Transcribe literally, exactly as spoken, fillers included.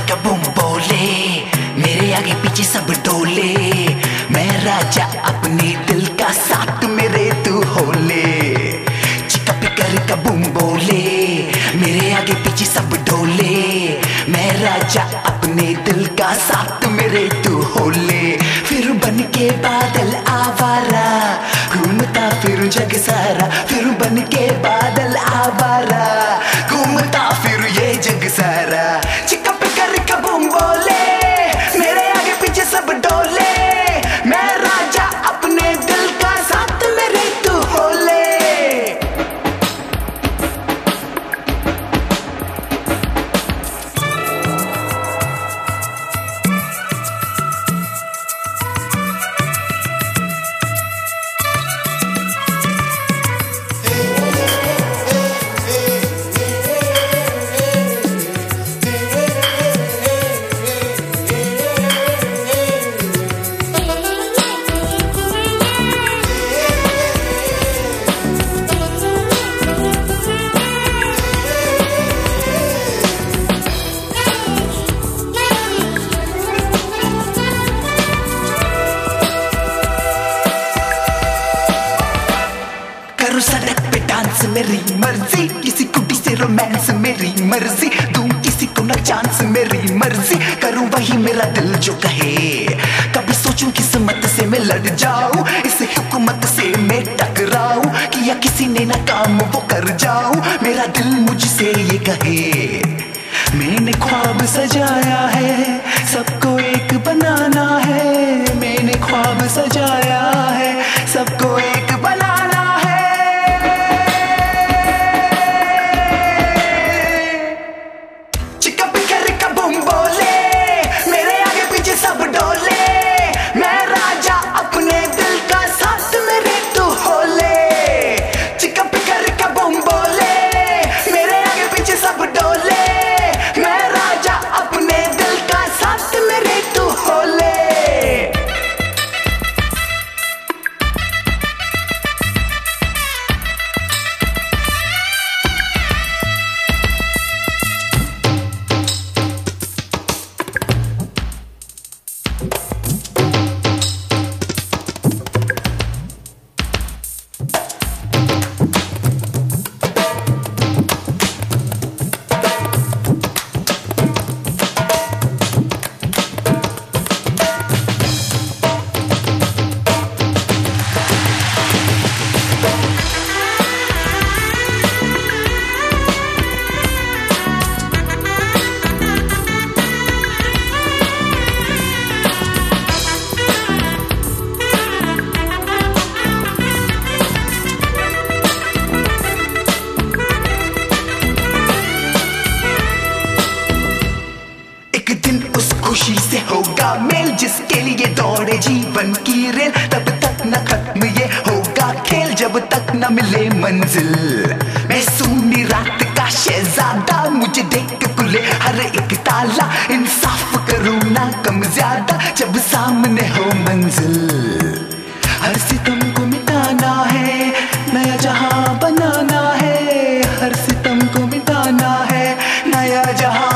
का बूम बोले, मेरे आगे पीछे सब डोले, मैं राजा अपने दिल का साथ मेरे तू होले। चिका पिकर का बूम बोले, मेरे आगे पीछे सब डोले, मैं राजा अपने दिल का साथ मेरे तू होले। फिर बन के बादल आवारा, घूमता फिर जग सारा, फिर बन के बादल आवारा, घूमता फिर ये जग सारा। चिका पिकर का बूम बोले, मेरे आगे पीछे सब डोले, मैं राजा अपने दिल का साथ मेरे तू होले। करूं सड़क पे डांस मेरी मर्जी, किसी कुटी से रोमांस मेरी मर्जी, दूं किसी को न चांस मेरी मर्जी, करूं वही मेरा दिल जो कहे। कभी सोचूं किस्मत से मैं लड़ जाऊं, इस हुकूमत से मैं टकराऊं, किया किसी ने ना काम वो कर जाऊं, मेरा दिल मुझसे ये कहे। मैंने ख्वाब सजाया है, सबको एक बनाना है, मैंने ख्वाब सजाया है, सबको एक बनाना है। चिका पिकर का बूम बोले, मेरे आगे पीछे सब डोले, मैं राजा अपने दिल का साथ मेरे तू होले। चिका पिकर का बूम बोले, मेरे आगे पीछे सब डोले, मैं राजा अपने दिल का साथ मेरे तू होले। खुशी से होगा मेल, जिसके लिए दौड़े जीवन की रेल, तब तक न खत्म ये होगा खेल, जब तक न मिले मंजिल। मैं सुनी रात का शहजादा, मुझे देख के खुले हर एक ताला, इंसाफ करूँ ना कम ज्यादा, जब सामने हो मंजिल। हर सितम को मिटाना है, नया जहां बनाना है, हर सितम को मिटाना है, नया जहां